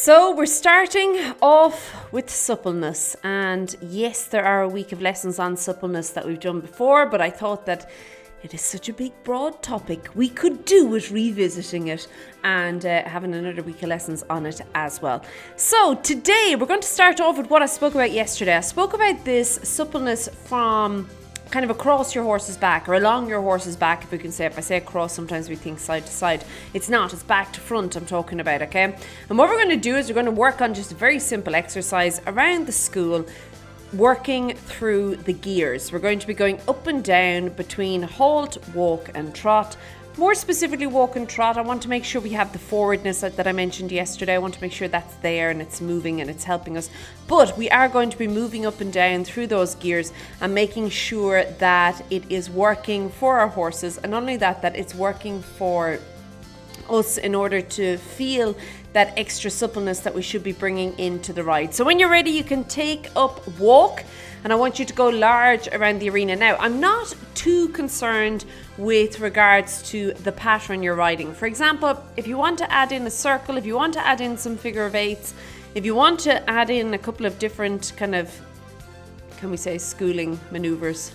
So we're starting off with suppleness, and yes, there are a week of lessons on suppleness that we've done before, but I thought that it is such a big broad topic, we could do with revisiting it and having another week of lessons on it as well. So today we're going to start off with what I spoke about yesterday. I spoke about this suppleness from kind of across your horse's back or along your horse's back, if we can say. If I say across, sometimes we think side to side. It's not, it's back to front I'm talking about, okay? And what we're going to do is we're going to work on just a very simple exercise around the school, working through the gears. We're going to be going up and down between halt, walk and trot. More specifically, walk and trot. I want to make sure we have the forwardness that I mentioned yesterday. I want to make sure that's there and it's moving and it's helping us. But we are going to be moving up and down through those gears and making sure that it is working for our horses. And not only that it's working for us in order to feel that extra suppleness that we should be bringing into the ride. So when you're ready, you can take up walk, and I want you to go large around the arena. Now, I'm not too concerned with regards to the pattern you're riding. For example, if you want to add in a circle, if you want to add in some figure of eights, if you want to add in a couple of different kind of, can we say, schooling maneuvers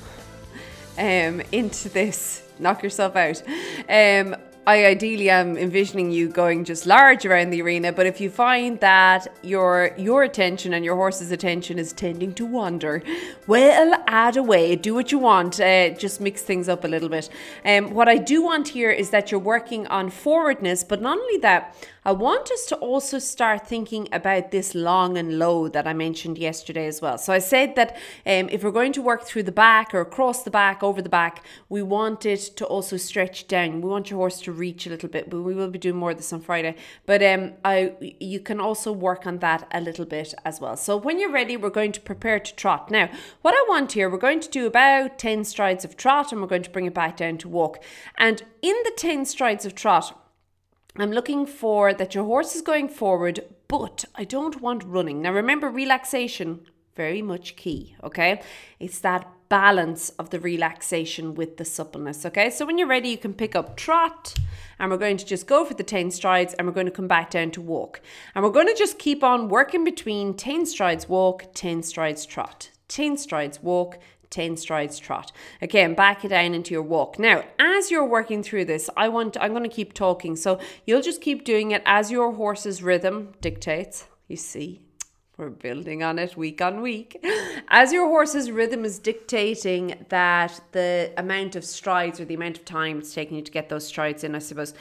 into this, knock yourself out. I ideally am envisioning you going just large around the arena, but if you find that your attention and your horse's attention is tending to wander, well, add away, do what you want, just mix things up a little bit. What I do want here is that you're working on forwardness, but not only that, I want us to also start thinking about this long and low that I mentioned yesterday as well. So I said that if we're going to work through the back or across the back, over the back, we want it to also stretch down. We want your horse to reach a little bit, but we will be doing more of this on Friday. But you can also work on that a little bit as well. So when you're ready, we're going to prepare to trot. Now, what I want here, we're going to do about 10 strides of trot and we're going to bring it back down to walk. And in the 10 strides of trot, I'm looking for that your horse is going forward, but I don't want running. Now remember, relaxation, very much key, okay? It's that balance of the relaxation with the suppleness, okay? So when you're ready, you can pick up trot, and we're going to just go for the 10 strides, and we're going to come back down to walk. And we're going to just keep on working between 10 strides walk, 10 strides trot, 10 strides walk, 10 strides trot. Again, back it down into your walk. Now, as you're working through this, I'm going to keep talking. So you'll just keep doing it as your horse's rhythm dictates. You see, we're building on it week on week. As your horse's rhythm is dictating that the amount of strides or the amount of time it's taking you to get those strides in, I suppose,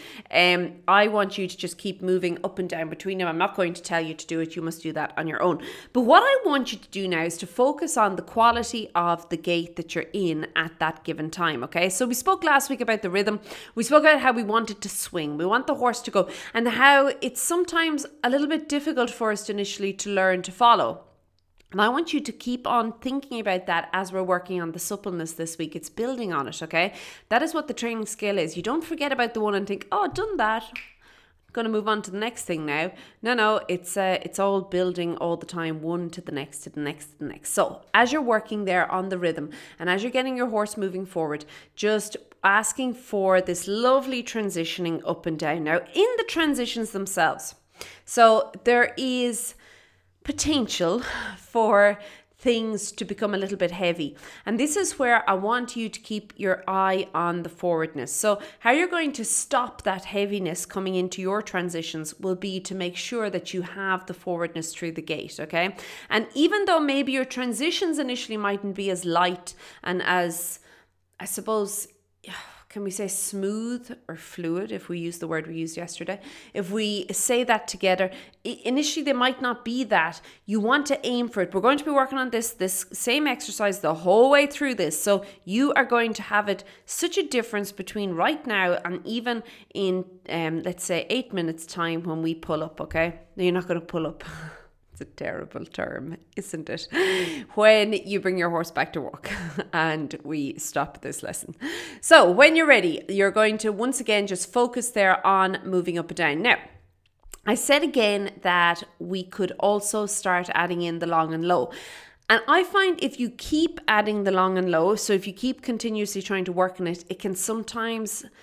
I want you to just keep moving up and down between them. I'm not going to tell you to do it. You must do that on your own. But what I want you to do now is to focus on the quality of the gait that you're in at that given time, okay? So we spoke last week about the rhythm. We spoke about how we want it to swing. We want the horse to go, and how it's sometimes a little bit difficult for us initially to learn to follow. And I want you to keep on thinking about that as we're working on the suppleness this week. It's building on it, okay? That is what the training skill is. You don't forget about the one and think, oh, I've done that, I'm going to move on to the next thing now. No, it's all building all the time, one to the next, to the next, to the next. So as you're working there on the rhythm and as you're getting your horse moving forward, just asking for this lovely transitioning up and down. Now, in the transitions themselves, so there is potential for things to become a little bit heavy. And this is where I want you to keep your eye on the forwardness. So how you're going to stop that heaviness coming into your transitions will be to make sure that you have the forwardness through the gate, okay? And even though maybe your transitions initially mightn't be as light and as, I suppose, can we say smooth or fluid, if we use the word we used yesterday? If we say that together, initially they might not be that. You want to aim for it. We're going to be working on this same exercise the whole way through this. So you are going to have it such a difference between right now and even in, let's say, 8 minutes time when we pull up, okay? No, you're not going to pull up. A terrible term, isn't it? When you bring your horse back to walk and we stop this lesson. So when you're ready, you're going to once again just focus there on moving up and down. Now, I said again that we could also start adding in the long and low. And I find if you keep adding the long and low, so if you keep continuously trying to work on it, it can sometimes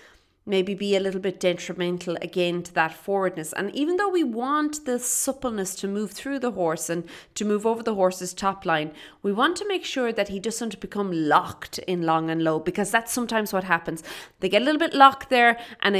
maybe be a little bit detrimental again to that forwardness. And even though we want the suppleness to move through the horse and to move over the horse's top line, we want to make sure that he doesn't become locked in long and low, because that's sometimes what happens. They get a little bit locked there, and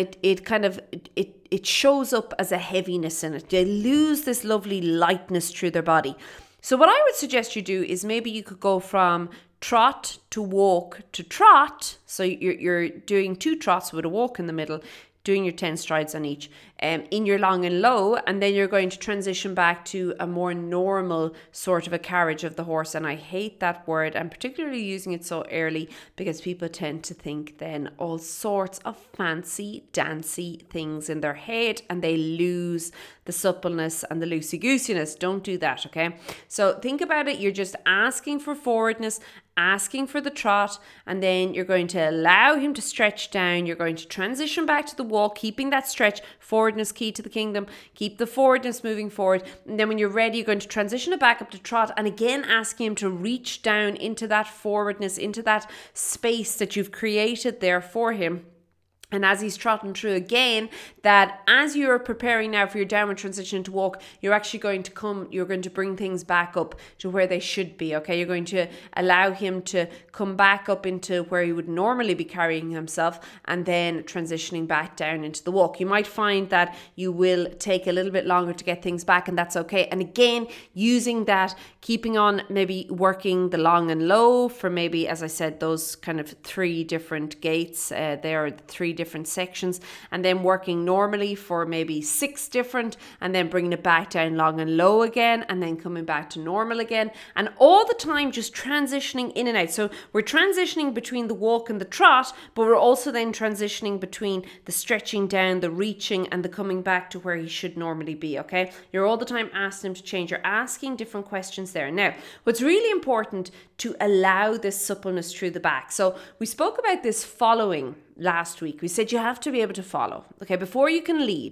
it shows up as a heaviness in it. They lose this lovely lightness through their body. So what I would suggest you do is maybe you could go from trot to walk to trot. So you're doing 2 trots with a walk in the middle, doing your 10 strides on each in your long and low, and then you're going to transition back to a more normal sort of a carriage of the horse. And I hate that word. I'm particularly using it so early because people tend to think then all sorts of fancy dancy things in their head, and they lose the suppleness and the loosey-goosiness. Don't do that, okay? So think about it. You're just asking for forwardness, asking for the trot, and then you're going to allow him to stretch down. You're going to transition back to the walk, keeping that stretch. Forwardness, key to the kingdom. Keep the forwardness moving forward. And then when you're ready, you're going to transition it back up to trot, and again asking him to reach down into that forwardness, into that space that you've created there for him. And as he's trotting through again, that as you're preparing now for your downward transition to walk, you're actually going to bring things back up to where they should be, okay? You're going to allow him to come back up into where he would normally be carrying himself, and then transitioning back down into the walk. You might find that you will take a little bit longer to get things back, and that's okay. And again, using that, keeping on maybe working the long and low for maybe, as I said, those kind of 3 different gaits. There are 3 different sections, and then working normally for maybe 6 different, and then bringing it back down long and low again, and then coming back to normal again, and all the time just transitioning in and out. So we're transitioning between the walk and the trot, but we're also then transitioning between the stretching down, the reaching, and the coming back to where he should normally be, okay? You're all the time asking him to change. You're asking different questions there. Now, what's really important to allow this suppleness through the back. So we spoke about this following last week. We said you have to be able to follow, okay? Before you can lead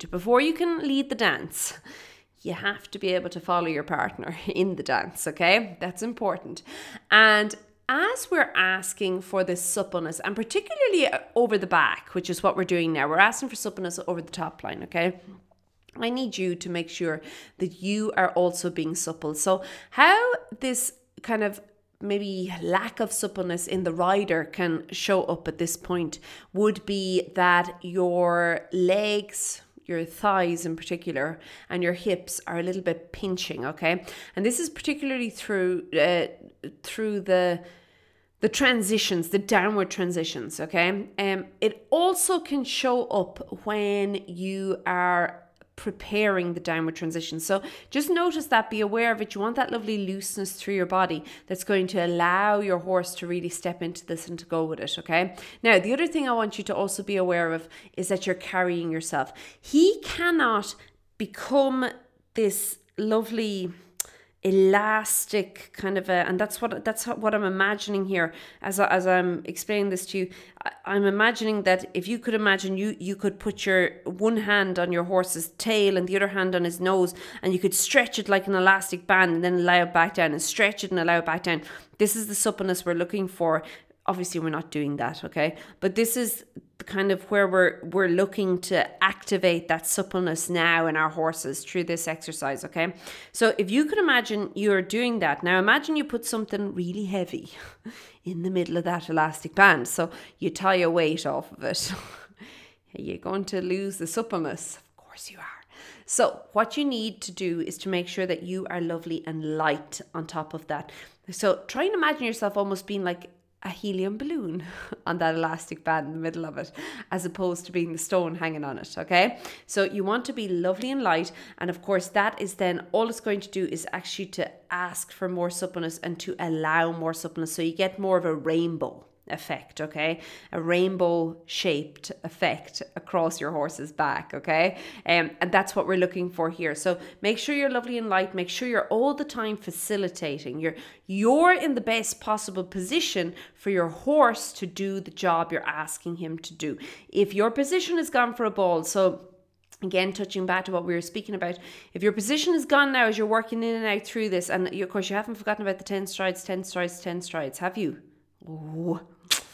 the dance, you have to be able to follow your partner in the dance, okay? That's important. And as we're asking for this suppleness, and particularly over the back, which is what we're doing now, we're asking for suppleness over the top line, okay? I need you to make sure that you are also being supple. So how this kind of maybe lack of suppleness in the rider can show up at this point would be that your legs, your thighs in particular, and your hips are a little bit pinching, okay? And this is particularly through the transitions, the downward transitions, okay? It also can show up when you are preparing the downward transition. So just notice that, be aware of it. You want that lovely looseness through your body that's going to allow your horse to really step into this and to go with it, okay? Now, the other thing I want you to also be aware of is that you're carrying yourself. He cannot become this lovely elastic kind of and that's what I'm imagining here as I'm explaining this to you. I'm imagining that if you could imagine you could put your one hand on your horse's tail and the other hand on his nose, and you could stretch it like an elastic band and then allow it back down, and stretch it and allow it back down. This is the suppleness we're looking for. Obviously, we're not doing that, okay? But this is kind of where we're looking to activate that suppleness now in our horses through this exercise, okay? So if you could imagine you're doing that. Now imagine you put something really heavy in the middle of that elastic band. So you tie a weight off of it. You're going to lose the suppleness. Of course you are. So what you need to do is to make sure that you are lovely and light on top of that. So try and imagine yourself almost being like a helium balloon on that elastic band in the middle of it, as opposed to being the stone hanging on it, okay? So you want to be lovely and light, and of course that is then all it's going to do is actually to ask for more suppleness and to allow more suppleness, so you get more of a rainbow effect, okay? A rainbow shaped effect across your horse's back, okay? And that's what we're looking for here. So make sure you're lovely and light. Make sure you're all the time facilitating. You're in the best possible position for your horse to do the job you're asking him to do. If your position has gone for a ball, so again, touching back to what we were speaking about, if your position is gone now as you're working in and out through this, and of course you haven't forgotten about the 10 strides, 10 strides, 10 strides, have you? Oh,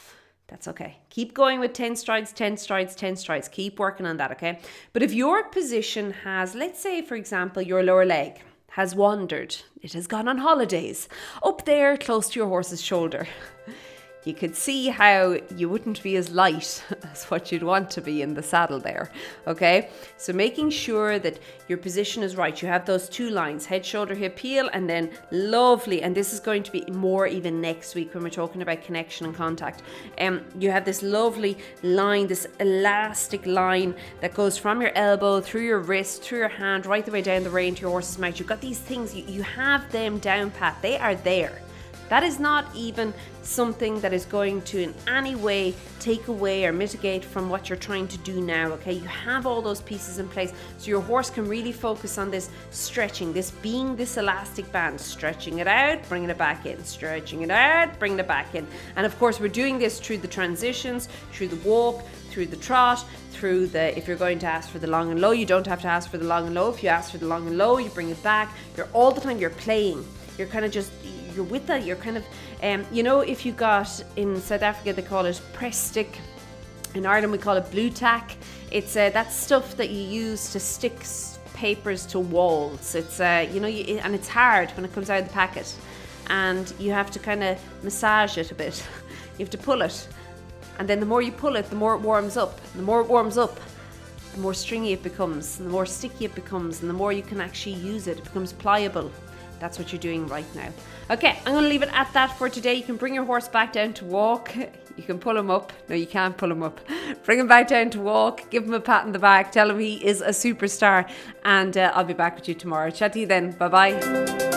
That's okay. Keep going with 10 strides, 10 strides, 10 strides. Keep working on that, okay? But if your position has, let's say, for example, your lower leg has wandered, it has gone on holidays, up there close to your horse's shoulder, you could see how you wouldn't be as light as what you'd want to be in the saddle there, okay? So making sure that your position is right. You have those two lines, head, shoulder, hip, heel, and then lovely, and this is going to be more even next week when we're talking about connection and contact. You have this lovely line, this elastic line that goes from your elbow, through your wrist, through your hand, right the way down the rein to your horse's mouth. You've got these things, you have them down pat. They are there. That is not even something that is going to in any way take away or mitigate from what you're trying to do now, okay? You have all those pieces in place so your horse can really focus on this stretching, this being this elastic band, stretching it out, bringing it back in, stretching it out, bringing it back in. And of course, we're doing this through the transitions, through the walk, through the trot, through the, if you're going to ask for the long and low, you don't have to ask for the long and low. If you ask for the long and low, you bring it back. You're all the time, you're playing. You're kind of just, you're with that, you're kind of, if you got, in South Africa they call it press stick, in Ireland we call it blue tack. It's that stuff that you use to stick papers to walls. It's, and it's hard when it comes out of the packet, and you have to kind of massage it a bit. You have to pull it, and then the more you pull it, the more it warms up. The more it warms up, the more stringy it becomes, and the more sticky it becomes, and the more you can actually use it. It becomes pliable. That's what you're doing right now. Okay, I'm going to leave it at that for today. You can bring your horse back down to walk. You can pull him up. No, you can't pull him up. Bring him back down to walk. Give him a pat on the back. Tell him he is a superstar. And I'll be back with you tomorrow. Chat to you then. Bye-bye.